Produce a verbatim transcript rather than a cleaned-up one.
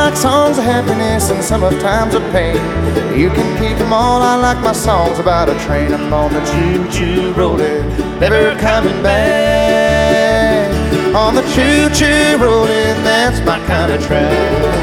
like songs of happiness and some of times of pain. You can keep them all, I like my songs about a train. I'm on the choo-choo rolling, never coming back. On the choo-choo rolling, that's my kind of track.